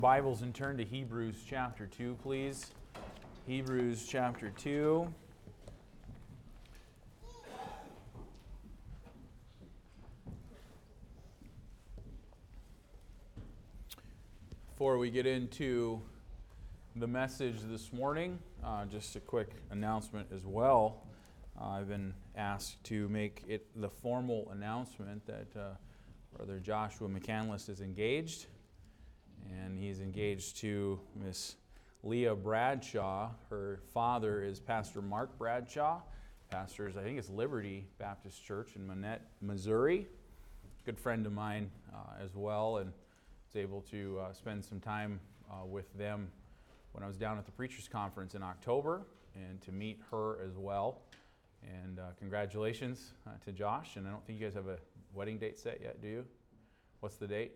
Bibles and turn to Hebrews chapter 2, please. Hebrews chapter 2. Before we get into the message this morning, just a quick announcement as well. I've been asked to make it the formal announcement that Brother Joshua McCandless is engaged. And he's engaged to Miss Leah Bradshaw. Her father is Pastor Mark Bradshaw. Pastors, I think it's Liberty Baptist Church in Manette, Missouri. Good friend of mine as well, and was able to spend some time with them when I was down at the Preachers Conference in October, and to meet her as well. And congratulations to Josh. And I don't think you guys have a wedding date set yet, do you? What's the date?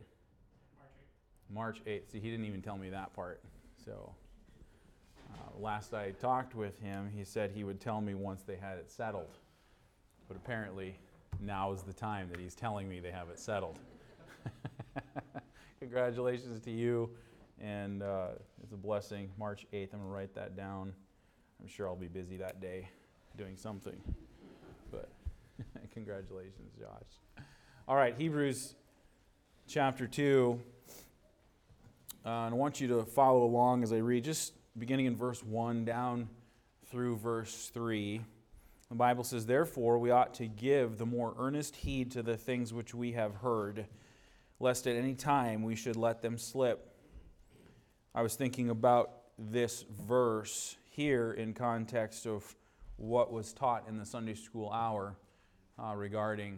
March 8th. See, he didn't even tell me that part. So, last I talked with him, he said he would tell me once they had it settled. But apparently, now is the time that he's telling me they have it settled. Congratulations to you, and it's a blessing. March 8th, I'm going to write that down. I'm sure I'll be busy that day doing something. But congratulations, Josh. All right, Hebrews chapter 2. And I want you to follow along as I read, just beginning in verse 1 down through verse 3. The Bible says, "Therefore we ought to give the more earnest heed to the things which we have heard, lest at any time we should let them slip." I was thinking about this verse here in context of what was taught in the Sunday school hour regarding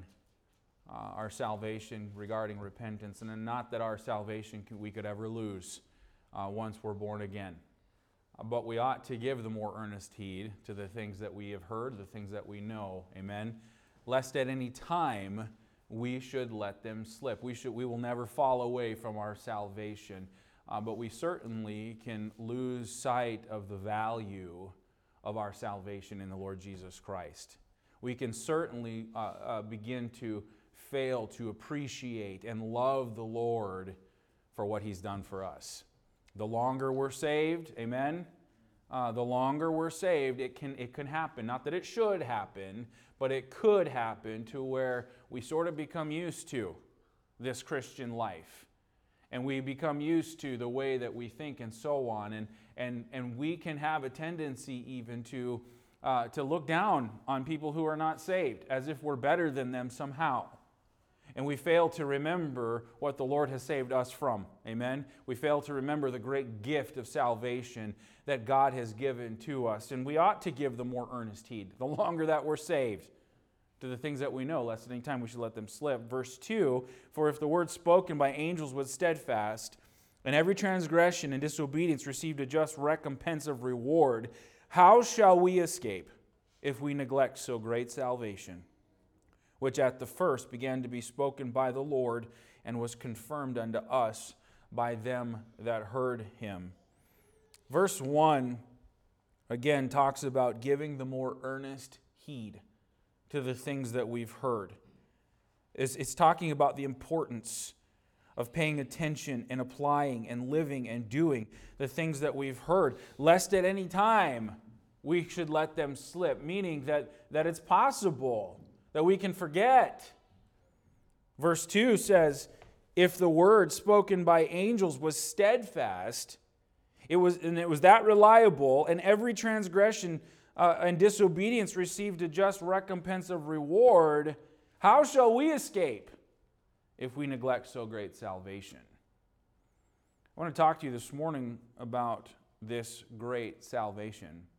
our salvation, regarding repentance, and not that our salvation we could ever lose once we're born again. But we ought to give the more earnest heed to the things that we have heard, the things that we know, amen, lest at any time we should let them slip. We will never fall away from our salvation, but we certainly can lose sight of the value of our salvation in the Lord Jesus Christ. We can certainly begin to fail to appreciate and love the Lord for what He's done for us. The longer we're saved, amen, the longer we're saved, it can happen. Not that it should happen, but it could happen to where we sort of become used to this Christian life. And we become used to the way that we think and so on. And we can have a tendency even to look down on people who are not saved, as if we're better than them somehow. And we fail to remember what the Lord has saved us from. Amen? We fail to remember the great gift of salvation that God has given to us. And we ought to give the more earnest heed, the longer that we're saved, to the things that we know, lest at any time we should let them slip. Verse 2, "For if the word spoken by angels was steadfast, and every transgression and disobedience received a just recompense of reward, how shall we escape if we neglect so great salvation, which at the first began to be spoken by the Lord, and was confirmed unto us by them that heard Him." Verse 1, again, talks about giving the more earnest heed to the things that we've heard. It's talking about the importance of paying attention and applying and living and doing the things that we've heard, lest at any time we should let them slip, meaning that it's possible that we can forget. Verse 2 says, "If the word spoken by angels was steadfast, it was that reliable, and every transgression and disobedience received a just recompense of reward, how shall we escape if we neglect so great salvation?" I want to talk to you this morning about this great salvation.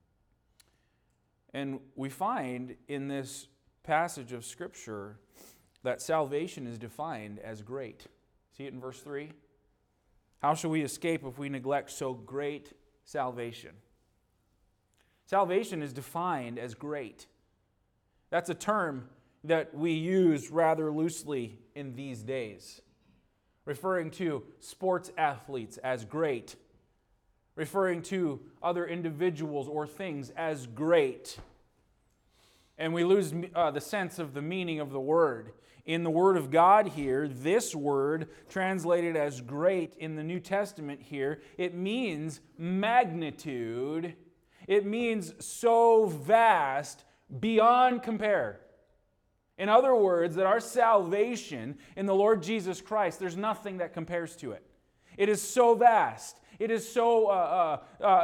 And we find in this passage of Scripture that salvation is defined as great. See it in verse 3? How shall we escape if we neglect so great salvation? Salvation is defined as great. That's a term that we use rather loosely in these days, referring to sports athletes as great, referring to other individuals or things as great. And we lose the sense of the meaning of the word. In the Word of God here, this word translated as great in the New Testament here, it means magnitude. It means so vast, beyond compare. In other words, that our salvation in the Lord Jesus Christ, there's nothing that compares to it. It is so vast. It is so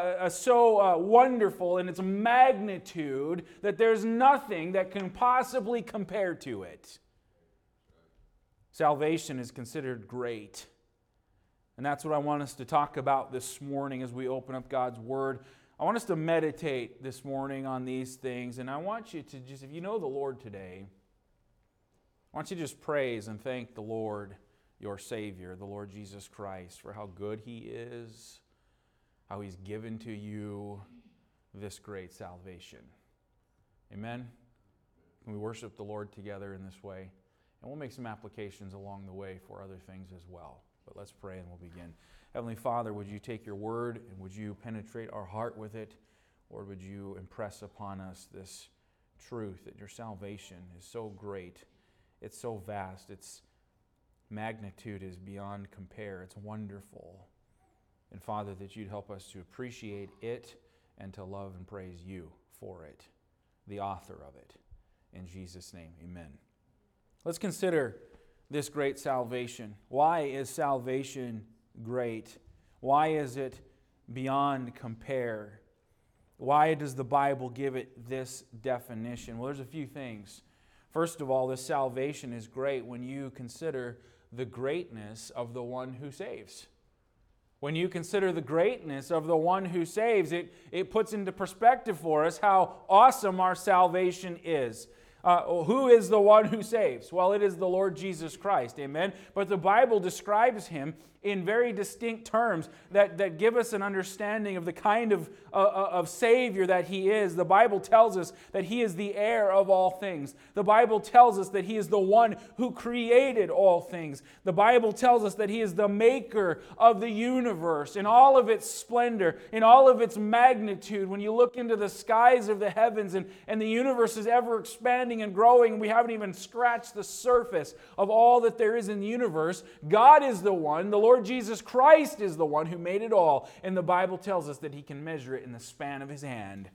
wonderful in its magnitude that there's nothing that can possibly compare to it. Salvation is considered great. And that's what I want us to talk about this morning as we open up God's Word. I want us to meditate this morning on these things. And I want you to just, if you know the Lord today, I want you to just praise and thank the Lord, your Savior, the Lord Jesus Christ, for how good He is, how He's given to you this great salvation. Amen? Can we worship the Lord together in this way? And we'll make some applications along the way for other things as well. But let's pray and we'll begin. Heavenly Father, would you take your word and would you penetrate our heart with it? Or would you impress upon us this truth that your salvation is so great, it's so vast, its magnitude is beyond compare, it's wonderful. And Father, that you'd help us to appreciate it and to love and praise you for it, the author of it. In Jesus' name, amen. Let's consider this great salvation. Why is salvation great? Why is it beyond compare? Why does the Bible give it this definition? Well, there's a few things. First of all, this salvation is great when you consider the greatness of the one who saves. When you consider the greatness of the one who saves, it puts into perspective for us how awesome our salvation is. Who is the one who saves? Well, it is the Lord Jesus Christ, amen? But the Bible describes Him in very distinct terms that give us an understanding of the kind of Savior that He is. The Bible tells us that He is the heir of all things. The Bible tells us that He is the one who created all things. The Bible tells us that He is the maker of the universe in all of its splendor, in all of its magnitude. When you look into the skies of the heavens and the universe is ever expanding and growing, and we haven't even scratched the surface of all that there is in the universe, God is the one, the Lord Jesus Christ is the one who made it all. And the Bible tells us that He can measure it in the span of His hand.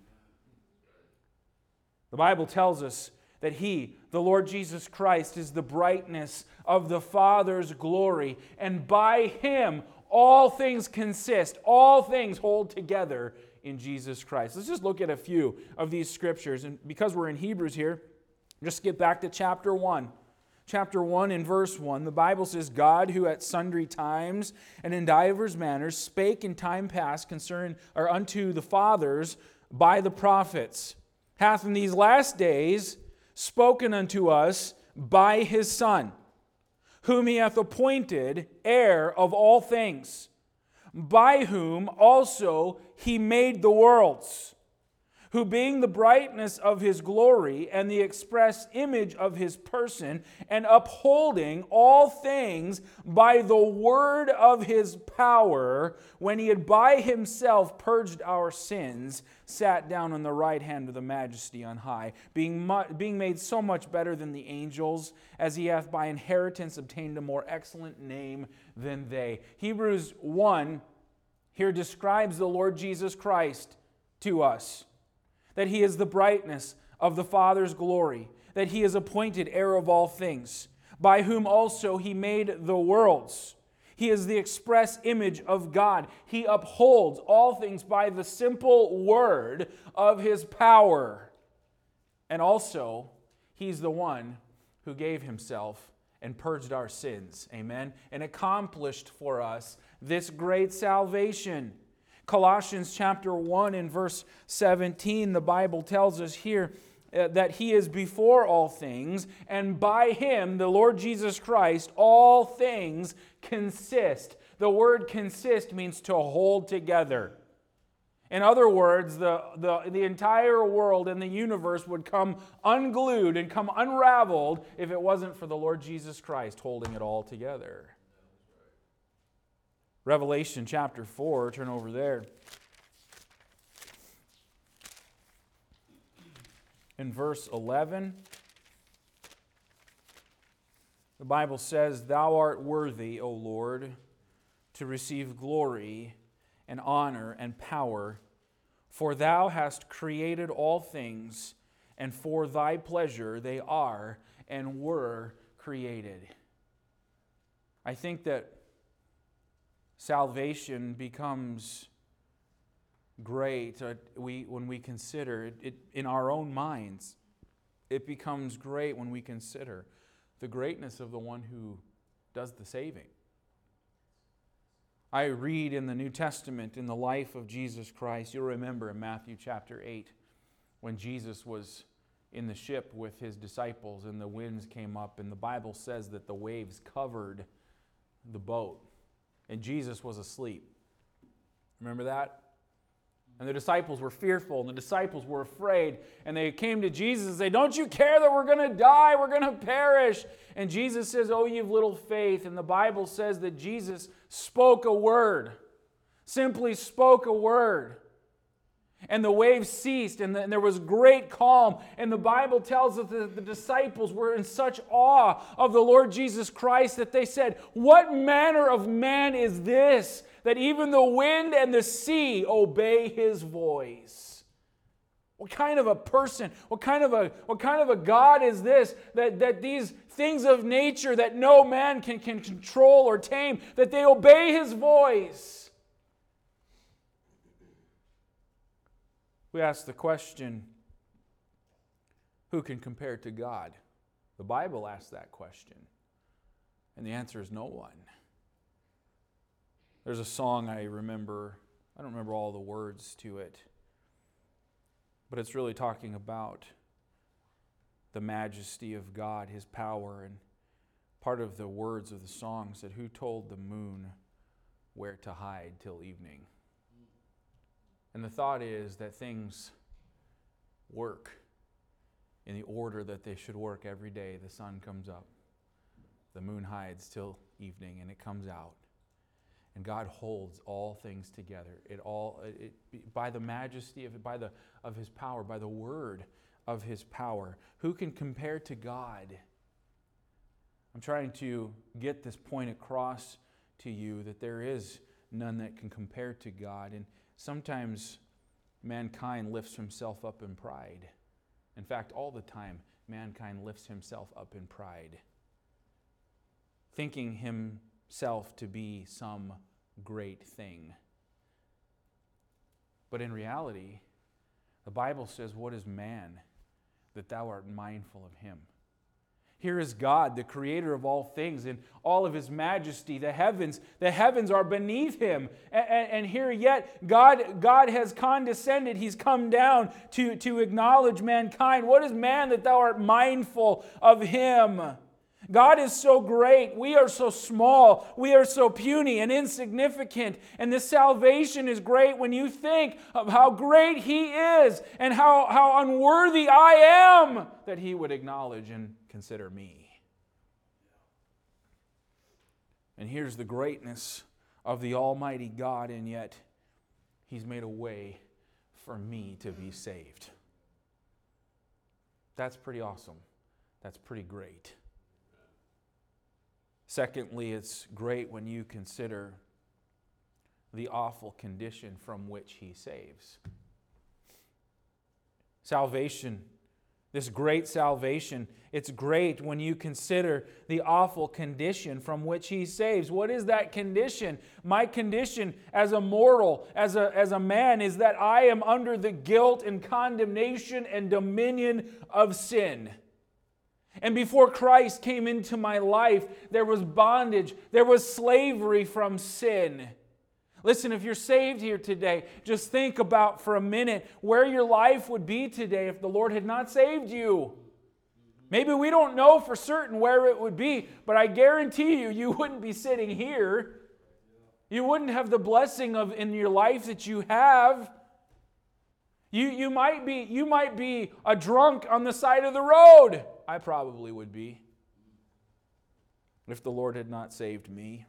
The Bible tells us that He, the Lord Jesus Christ, is the brightness of the Father's glory. And by Him, all things consist, all things hold together in Jesus Christ. Let's just look at a few of these scriptures. And because we're in Hebrews here, just skip back to chapter 1. Chapter 1 and verse 1, the Bible says, God, who at sundry times and in divers manners spake in time past unto the fathers by the prophets, hath in these last days spoken unto us by His Son, whom He hath appointed heir of all things, by whom also He made the worlds, who being the brightness of His glory and the express image of His person, and upholding all things by the word of His power, when He had by Himself purged our sins, sat down on the right hand of the Majesty on high, being made so much better than the angels, as He hath by inheritance obtained a more excellent name than they. Hebrews 1 here describes the Lord Jesus Christ to us. That He is the brightness of the Father's glory, that He is appointed heir of all things, by whom also He made the worlds. He is the express image of God. He upholds all things by the simple word of His power. And also, He's the one who gave Himself and purged our sins, amen, and accomplished for us this great salvation. Colossians chapter 1 and verse 17, the Bible tells us here that He is before all things, and by Him, the Lord Jesus Christ, all things consist. The word consist means to hold together. In other words, the entire world and the universe would come unglued and come unraveled if it wasn't for the Lord Jesus Christ holding it all together. Revelation chapter 4, turn over there. In verse 11, The Bible says, "Thou art worthy, O Lord, to receive glory and honor and power, for Thou hast created all things, and for Thy pleasure they are and were created." I think that salvation becomes great when we consider it in our own minds. It becomes great when we consider the greatness of the one who does the saving. I read in the New Testament, in the life of Jesus Christ, you'll remember in Matthew chapter 8, when Jesus was in the ship with His disciples and the winds came up, and the Bible says that the waves covered the boat, and Jesus was asleep. Remember that? And the disciples were fearful, and the disciples were afraid, and they came to Jesus and said, "Don't you care that we're going to die? We're going to perish." And Jesus says, "Oh, you've little faith." And the Bible says that Jesus spoke a word, simply spoke a word. And the waves ceased, and there was great calm. And the Bible tells us that the disciples were in such awe of the Lord Jesus Christ that they said, "What manner of man is this, that even the wind and the sea obey His voice?" What kind of a person, what kind of a God is this, that these things of nature that no man can control or tame, that they obey His voice? We ask the question, who can compare to God? The Bible asks that question, and the answer is no one. There's a song I remember, I don't remember all the words to it, but it's really talking about the majesty of God, His power, and part of the words of the song said, "Who told the moon where to hide till evening?" And the thought is that things work in the order that they should work every day. The sun comes up, the moon hides till evening, and it comes out. And God holds all things together. By the majesty of it, of His power, by the word of His power. Who can compare to God? I'm trying to get this point across to you that there is none that can compare to God. And sometimes mankind lifts himself up in pride. In fact, all the time, mankind lifts himself up in pride, thinking himself to be some great thing. But in reality, the Bible says, "What is man that thou art mindful of him?" Here is God, the creator of all things, in all of His majesty. The heavens are beneath Him. And here yet, God has condescended. He's come down to acknowledge mankind. What is man that thou art mindful of him? God is so great. We are so small. We are so puny and insignificant. And this salvation is great when you think of how great He is and how unworthy I am that He would acknowledge and consider me. And here's the greatness of the Almighty God, and yet He's made a way for me to be saved. That's pretty awesome. That's pretty great. Secondly, it's great when you consider the awful condition from which He saves. Salvation, this great salvation, it's great when you consider the awful condition from which He saves. What is that condition? My condition as a mortal, as a man, is that I am under the guilt and condemnation and dominion of sin. And before Christ came into my life, there was bondage, there was slavery from sin. Listen, if you're saved here today, just think about for a minute where your life would be today if the Lord had not saved you. Maybe we don't know for certain where it would be, but I guarantee you wouldn't be sitting here. You wouldn't have the blessing in your life that you have. You might be a drunk on the side of the road. I probably would be if the Lord had not saved me.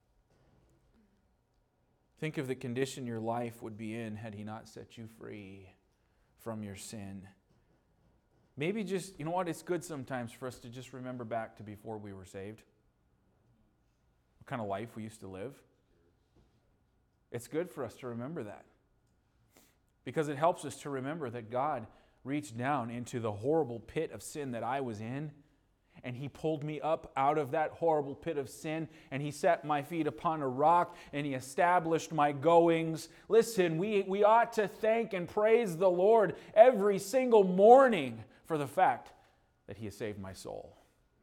Think of the condition your life would be in had He not set you free from your sin. Maybe just, you know what, it's good sometimes for us to just remember back to before we were saved. What kind of life we used to live. It's good for us to remember that. Because it helps us to remember that God reached down into the horrible pit of sin that I was in, and He pulled me up out of that horrible pit of sin, and He set my feet upon a rock, and He established my goings. Listen, we ought to thank and praise the Lord every single morning for the fact that He has saved my soul.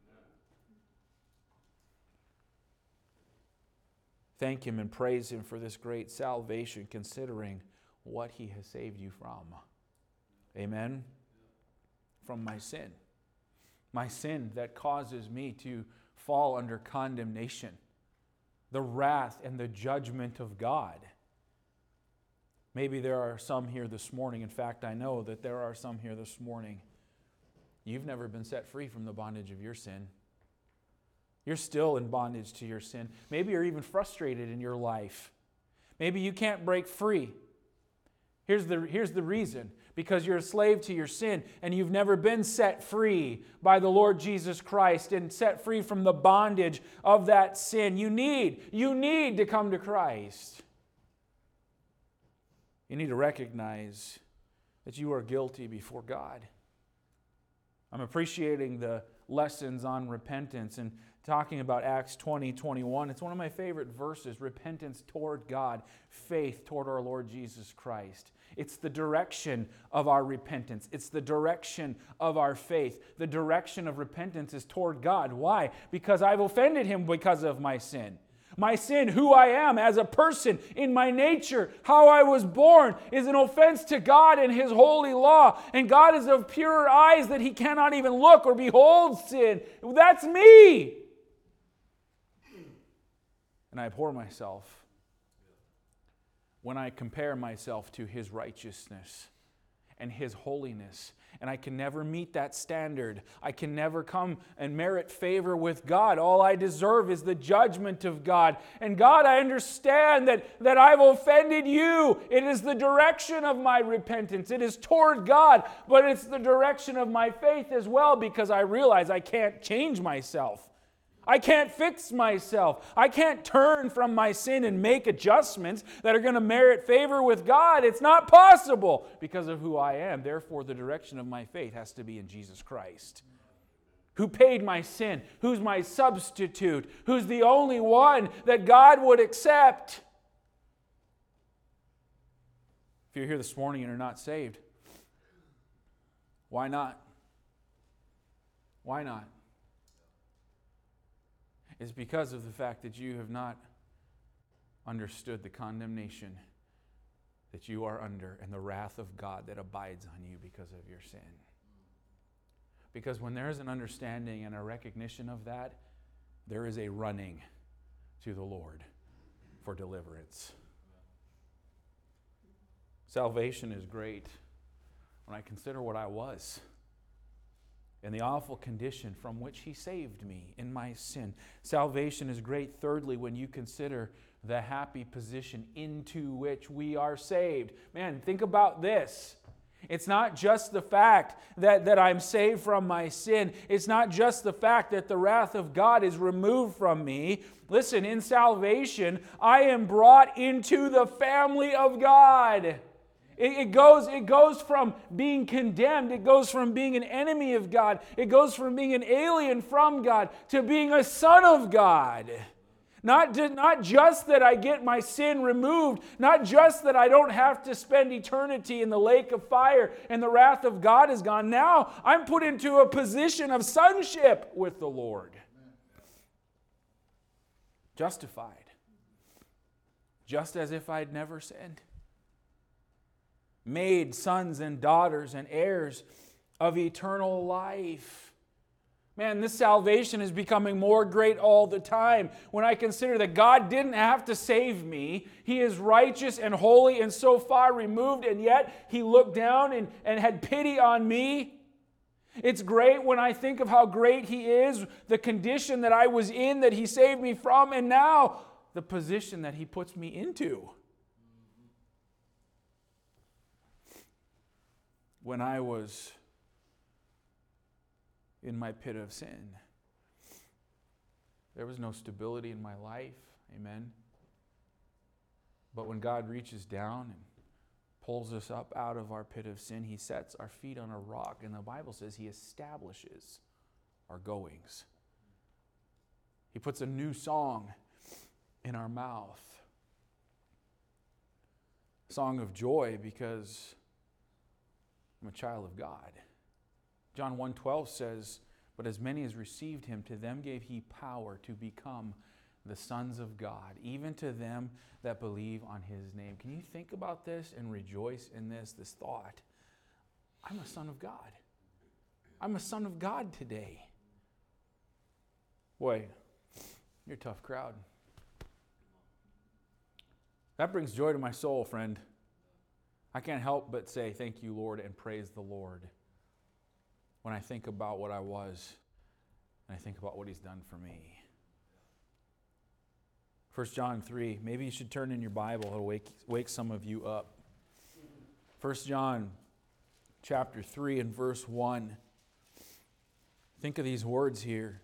Thank Him and praise Him for this great salvation, considering what He has saved you from. Amen? From my sin. My sin that causes me to fall under condemnation, the wrath and the judgment of God. Maybe there are some here this morning. In fact, I know that there are some here this morning. You've never been set free from the bondage of your sin. You're still in bondage to your sin. Maybe you're even frustrated in your life. Maybe you can't break free. Here's the reason. Because you're a slave to your sin and you've never been set free by the Lord Jesus Christ and set free from the bondage of that sin. You need to come to Christ. You need to recognize that you are guilty before God. I'm appreciating the lessons on repentance and talking about Acts 20:21. It's one of my favorite verses, repentance toward God, faith toward our Lord Jesus Christ. It's the direction of our repentance. It's the direction of our faith. The direction of repentance is toward God. Why? Because I've offended Him because of my sin. My sin, who I am as a person, in my nature, how I was born, is an offense to God and His holy law. And God is of purer eyes that He cannot even look or behold sin. That's me. And I abhor myself when I compare myself to His righteousness and His holiness. And I can never meet that standard. I can never come and merit favor with God. All I deserve is the judgment of God. And God, I understand that I've offended You. It is the direction of my repentance. It is toward God, but it's the direction of my faith as well, because I realize I can't change myself. I can't fix myself. I can't turn from my sin and make adjustments that are going to merit favor with God. It's not possible because of who I am. Therefore, the direction of my faith has to be in Jesus Christ, who paid my sin, who's my substitute, who's the only one that God would accept. If you're here this morning and you're not saved, why not? Why not? It's because of the fact that you have not understood the condemnation that you are under and the wrath of God that abides on you because of your sin. Because when there is an understanding and a recognition of that, there is a running to the Lord for deliverance. Salvation is great when I consider what I was and the awful condition from which He saved me in my sin. Salvation is great, thirdly, when you consider the happy position into which we are saved. Man, think about this. It's not just the fact that I'm saved from my sin. It's not just the fact that the wrath of God is removed from me. Listen, in salvation, I am brought into the family of God. It goes from being condemned. It goes from being an enemy of God. It goes from being an alien from God to being a son of God. Not just that I get my sin removed, not just that I don't have to spend eternity in the lake of fire and the wrath of God is gone. Now I'm put into a position of sonship with the Lord. Justified. Just as if I'd never sinned. Made sons and daughters and heirs of eternal life. Man, this salvation is becoming more great all the time when I consider that God didn't have to save me. He is righteous and holy and so far removed, and yet He looked down and had pity on me. It's great when I think of how great He is, the condition that I was in that He saved me from, and now the position that He puts me into. When I was in my pit of sin. There was no stability in my life. Amen. But when God reaches down and pulls us up out of our pit of sin, He sets our feet on a rock. And the Bible says He establishes our goings. He puts a new song in our mouth. A song of joy because I'm a child of God. John 1:12 says, "But as many as received Him, to them gave He power to become the sons of God, even to them that believe on His name." Can you think about this and rejoice in this thought? I'm a son of God. I'm a son of God today. Boy, you're a tough crowd. That brings joy to my soul, friend. I can't help but say thank you, Lord, and praise the Lord when I think about what I was and I think about what He's done for me. 1 John 3. Maybe you should turn in your Bible. It'll wake some of you up. 1 John chapter 3 and verse 1. Think of these words here.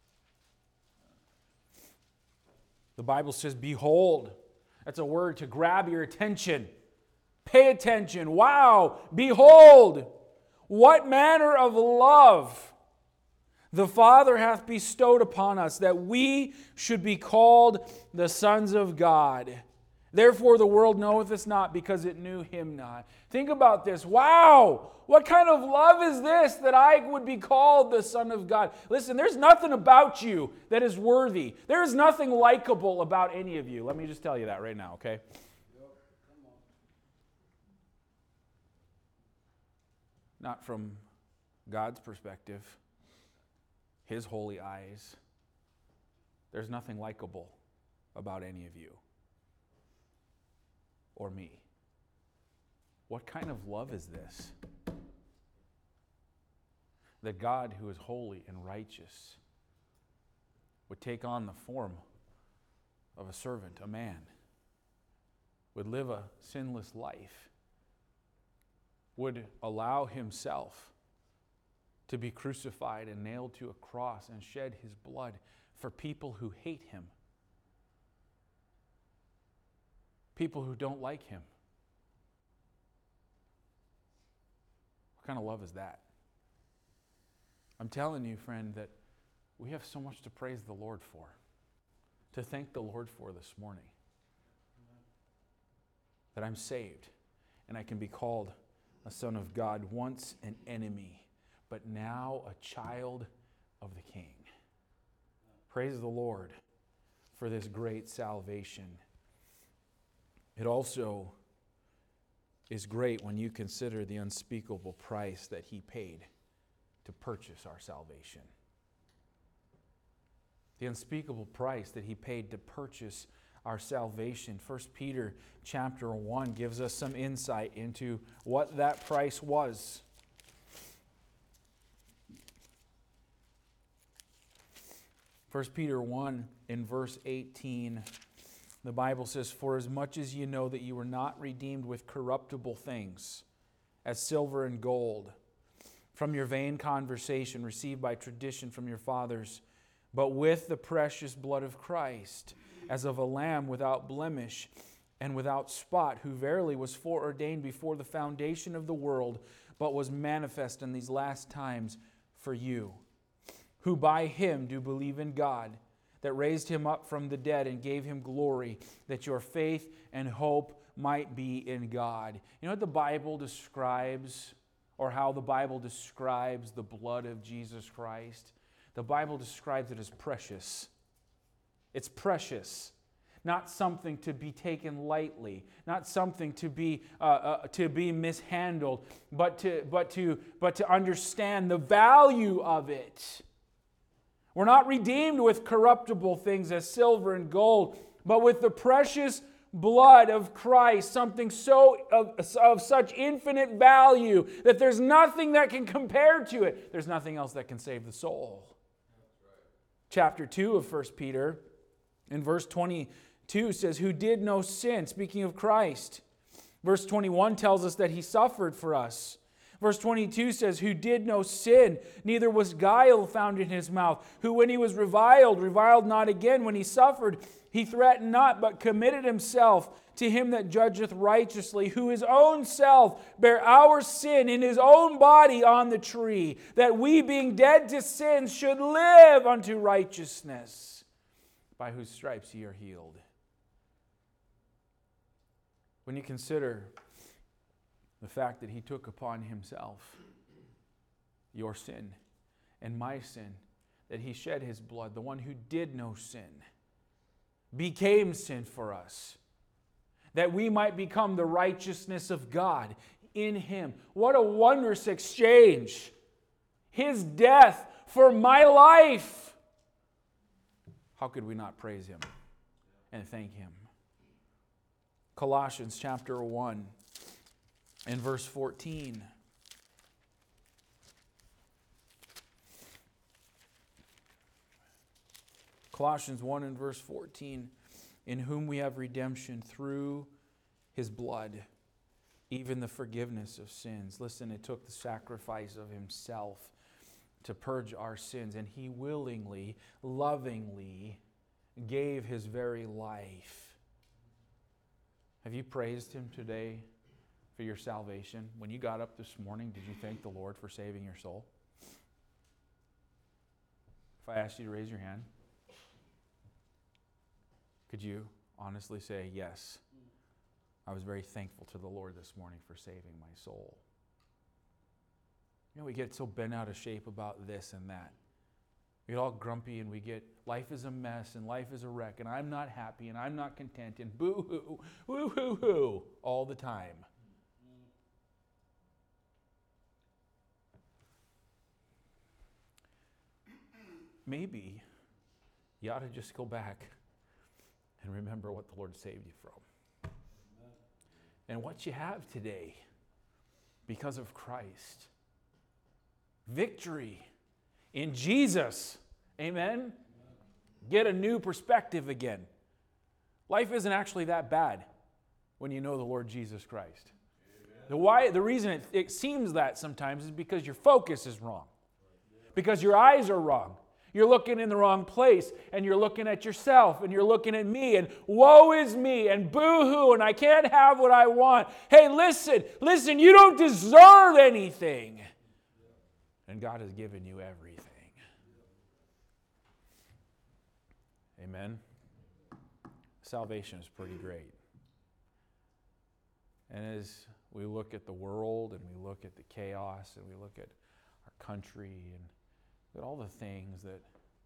The Bible says, "Behold." That's a word to grab your attention. Pay attention. Wow. "Behold, what manner of love the Father hath bestowed upon us, that we should be called the sons of God. Therefore the world knoweth us not, because it knew Him not." Think about this. Wow! What kind of love is this, that I would be called the Son of God? Listen, there's nothing about you that is worthy. There is nothing likable about any of you. Let me just tell you that right now, okay? Not from God's perspective. His holy eyes. There's nothing likable about any of you or me. What kind of love is this? That God, who is holy and righteous, would take on the form of a servant, a man, would live a sinless life, would allow Himself to be crucified and nailed to a cross and shed His blood for people who hate Him, people who don't like Him. What kind of love is that? I'm telling you, friend, that we have so much to praise the Lord for, to thank the Lord for this morning. That I'm saved and I can be called a son of God, once an enemy, but now a child of the King. Praise the Lord for this great salvation. It also is great when you consider the unspeakable price that He paid to purchase our salvation. The unspeakable price that He paid to purchase our salvation. 1 Peter chapter 1 gives us some insight into what that price was. 1 Peter 1 in verse 18, the Bible says, "For as much as you know that you were not redeemed with corruptible things, as silver and gold, from your vain conversation received by tradition from your fathers, but with the precious blood of Christ, as of a lamb without blemish and without spot, who verily was foreordained before the foundation of the world, but was manifest in these last times for you, who by Him do believe in God, that raised Him up from the dead and gave Him glory, that your faith and hope might be in God." You know what the Bible describes, or how the Bible describes the blood of Jesus Christ? The Bible describes it as precious. It's precious. Not something to be taken lightly, not something to be mishandled, but to understand the value of it. We're not redeemed with corruptible things as silver and gold, but with the precious blood of Christ, something of such infinite value that there's nothing that can compare to it. There's nothing else that can save the soul. Chapter 2 of 1 Peter, in verse 22 says, "Who did no sin," speaking of Christ. Verse 21 tells us that He suffered for us. Verse 22 says, who did no sin, neither was guile found in his mouth, who when he was reviled not again. When he suffered, he threatened not, but committed himself to him that judgeth righteously, who his own self bare our sin in his own body on the tree, that we being dead to sins should live unto righteousness, by whose stripes ye are healed. When you consider the fact that he took upon himself your sin and my sin, that he shed his blood, the one who did no sin, became sin for us, that we might become the righteousness of God in him. What a wondrous exchange! His death for my life. How could we not praise him and thank him? Colossians chapter 1 and verse 14. Colossians 1 and verse 14. In whom we have redemption through his blood, even the forgiveness of sins. Listen, it took the sacrifice of himself to purge our sins, and he willingly, lovingly gave his very life. Have you praised him today for your salvation? When you got up this morning, did you thank the Lord for saving your soul? If I asked you to raise your hand, could you honestly say, yes, I was very thankful to the Lord this morning for saving my soul? You know, we get so bent out of shape about this and that. We get all grumpy and we get, life is a mess and life is a wreck and I'm not happy and I'm not content and boo-hoo, woo-hoo-hoo all the time. Maybe you ought to just go back and remember what the Lord saved you from. And what you have today because of Christ. Victory in Jesus. Amen? Get a new perspective again. Life isn't actually that bad when you know the Lord Jesus Christ. The reason it seems that sometimes is because your focus is wrong. Because your eyes are wrong. You're looking in the wrong place, and you're looking at yourself, and you're looking at me, and woe is me, and boo-hoo, and I can't have what I want. Hey, listen, you don't deserve anything. And God has given you everything. Amen? Salvation is pretty great. And as we look at the world, and we look at the chaos, and we look at our country, and at all the things that,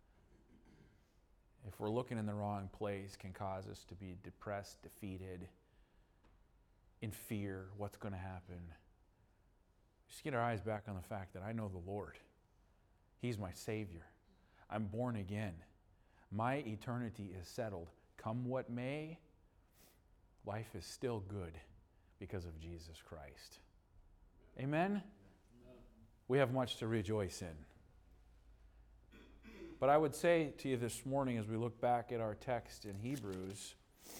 if we're looking in the wrong place, can cause us to be depressed, defeated, in fear, what's going to happen. Just get our eyes back on the fact that I know the Lord. He's my Savior. I'm born again. My eternity is settled. Come what may, life is still good because of Jesus Christ. Amen? We have much to rejoice in. But I would say to you this morning, as we look back at our text in Hebrews,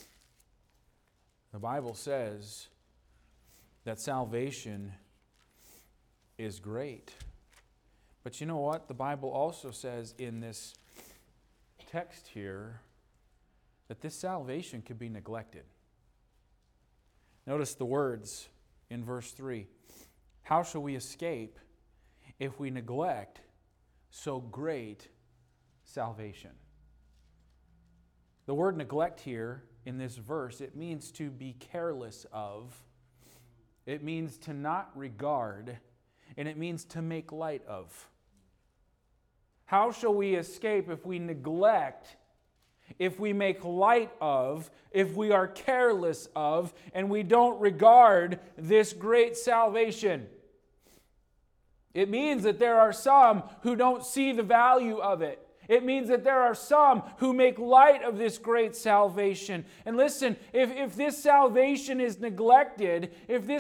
the Bible says that salvation is great. But you know what? The Bible also says in this text here that this salvation could be neglected. Notice the words in verse 3. How shall we escape if we neglect so great salvation? The word neglect here in this verse, it means to be careless of. It means to not regard, and it means to make light of. How shall we escape if we neglect, if we make light of, if we are careless of, and we don't regard this great salvation? It means that there are some who don't see the value of it. It means that there are some who make light of this great salvation. And listen, if this salvation is neglected,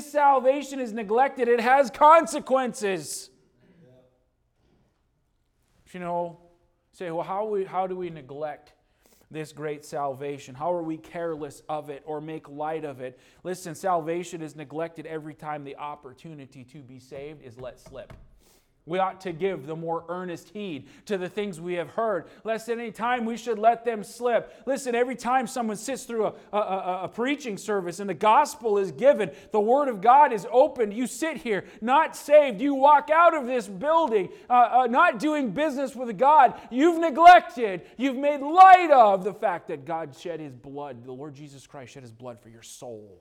it has consequences. You know, say, well, how do we neglect this great salvation? How are we careless of it or make light of it? Listen, salvation is neglected every time the opportunity to be saved is let slip. We ought to give the more earnest heed to the things we have heard, lest at any time we should let them slip. Listen, every time someone sits through a preaching service and the gospel is given, the Word of God is opened, you sit here not saved, you walk out of this building not doing business with God, you've neglected, you've made light of the fact that God shed His blood, the Lord Jesus Christ shed His blood for your soul.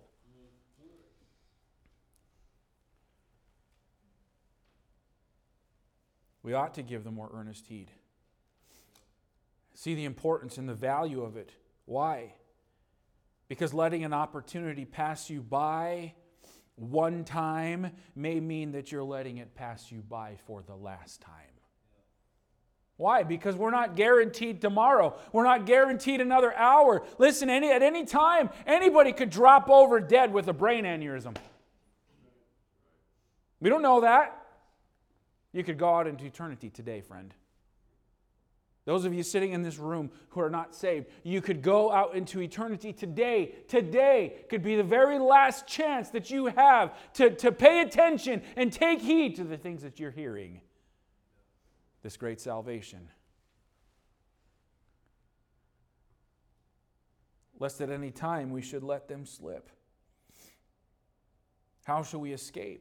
We ought to give the more earnest heed. See the importance and the value of it. Why? Because letting an opportunity pass you by one time may mean that you're letting it pass you by for the last time. Why? Because we're not guaranteed tomorrow. We're not guaranteed another hour. Listen, at any time, anybody could drop over dead with a brain aneurysm. We don't know that. You could go out into eternity today, friend. Those of you sitting in this room who are not saved, you could go out into eternity today. Today could be the very last chance that you have to pay attention and take heed to the things that you're hearing. This great salvation. Lest at any time we should let them slip. How shall we escape?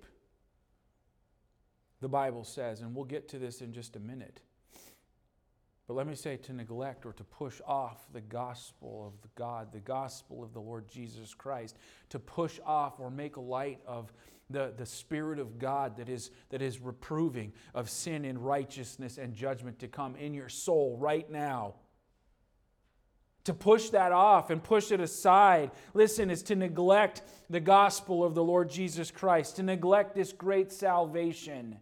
The Bible says, and we'll get to this in just a minute, but let me say to neglect or to push off the gospel of God, the gospel of the Lord Jesus Christ, to push off or make light of the Spirit of God that is reproving of sin and righteousness and judgment to come in your soul right now. To push that off and push it aside, listen, is to neglect the gospel of the Lord Jesus Christ, to neglect this great salvation.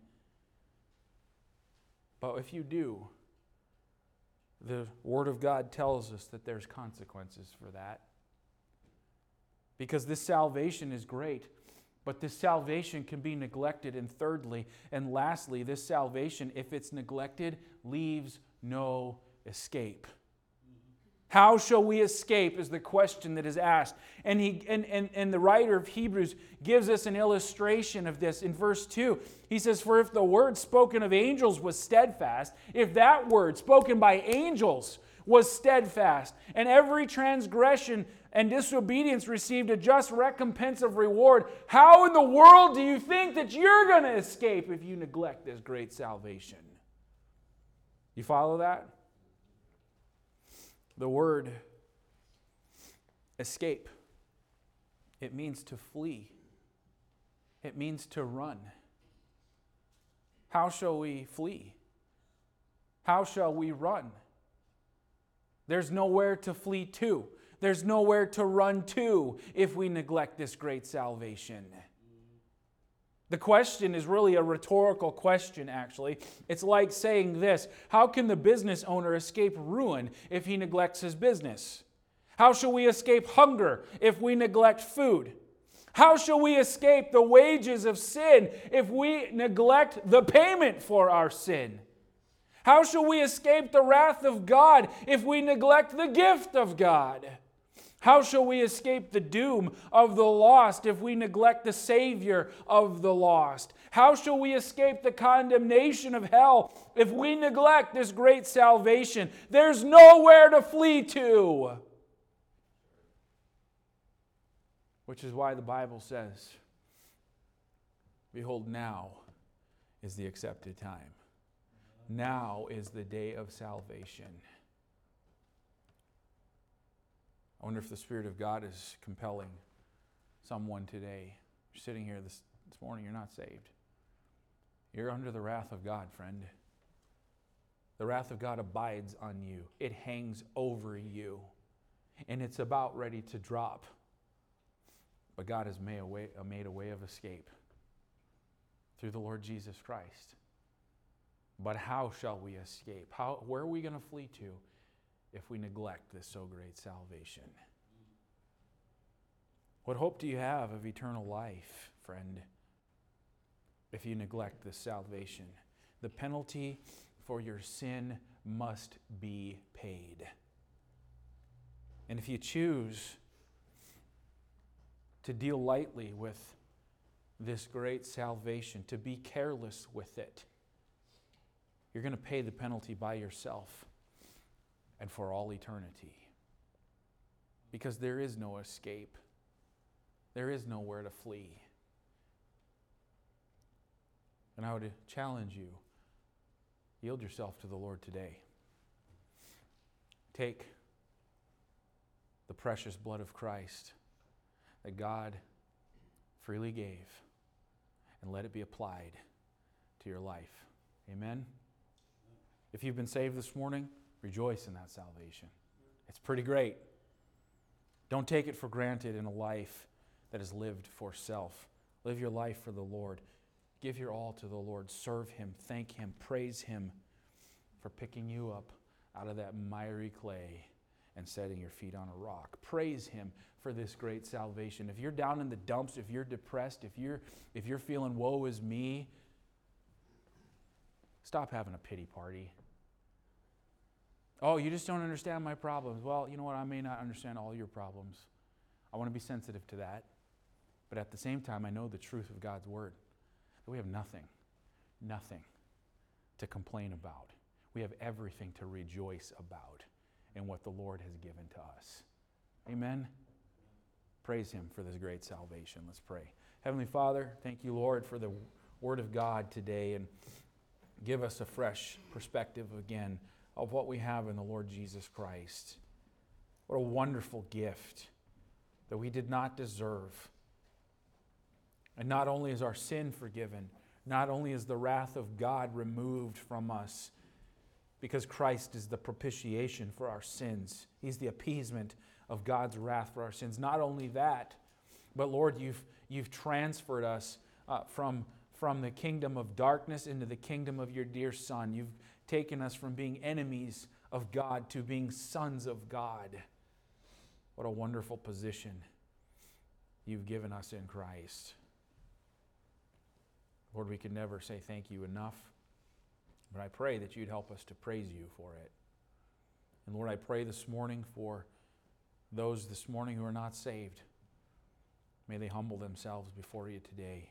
But if you do, the Word of God tells us that there's consequences for that. Because this salvation is great, but this salvation can be neglected. And thirdly, and lastly, this salvation, if it's neglected, leaves no escape. How shall we escape is the question that is asked. And the writer of Hebrews gives us an illustration of this in verse 2. He says, "For if the word spoken of angels was steadfast, if that word spoken by angels was steadfast, and every transgression and disobedience received a just recompense of reward, how in the world do you think that you're going to escape if you neglect this great salvation?" You follow that? The word escape, it means to flee. It means to run. How shall we flee? How shall we run? There's nowhere to flee to. There's nowhere to run to if we neglect this great salvation. The question is really a rhetorical question, actually. It's like saying this: how can the business owner escape ruin if he neglects his business? How shall we escape hunger if we neglect food? How shall we escape the wages of sin if we neglect the payment for our sin? How shall we escape the wrath of God if we neglect the gift of God? How shall we escape the doom of the lost if we neglect the Savior of the lost? How shall we escape the condemnation of hell if we neglect this great salvation? There's nowhere to flee to. Which is why the Bible says, "Behold, now is the accepted time. Now is the day of salvation." I wonder if the Spirit of God is compelling someone today. You're sitting here this morning, you're not saved. You're under the wrath of God, friend. The wrath of God abides on you. It hangs over you. And it's about ready to drop. But God has made a way of escape through the Lord Jesus Christ. But how shall we escape? Where are we going to flee to if we neglect this so great salvation? What hope do you have of eternal life, friend, if you neglect this salvation? The penalty for your sin must be paid. And if you choose to deal lightly with this great salvation, to be careless with it, you're going to pay the penalty by yourself and for all eternity. Because there is no escape. There is nowhere to flee. And I would challenge you, yield yourself to the Lord today. Take the precious blood of Christ that God freely gave and let it be applied to your life. Amen? If you've been saved this morning, rejoice in that salvation. It's pretty great. Don't take it for granted in a life that is lived for self. Live your life for the Lord. Give your all to the Lord. Serve Him. Thank Him. Praise Him for picking you up out of that miry clay and setting your feet on a rock. Praise Him for this great salvation. If you're down in the dumps, if you're depressed, if you're feeling woe is me, stop having a pity party. Oh, you just don't understand my problems. Well, you know what? I may not understand all your problems. I want to be sensitive to that. But at the same time, I know the truth of God's Word. That we have nothing to complain about. We have everything to rejoice about in what the Lord has given to us. Amen? Praise Him for this great salvation. Let's pray. Heavenly Father, thank you, Lord, for the Word of God today, and give us a fresh perspective again of what we have in the Lord Jesus Christ. What a wonderful gift that we did not deserve. And not only is our sin forgiven, not only is the wrath of God removed from us, because Christ is the propitiation for our sins. He's the appeasement of God's wrath for our sins. Not only that, but Lord, you've transferred us from the kingdom of darkness into the kingdom of your dear Son. You've taken us from being enemies of God to being sons of God. What a wonderful position you've given us in Christ. Lord, we can never say thank you enough, but I pray that you'd help us to praise you for it. And Lord, I pray this morning for those this morning who are not saved. May they humble themselves before you today.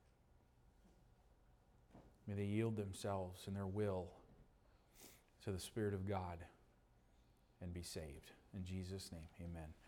May they yield themselves and their will to the Spirit of God and be saved. In Jesus' name, amen.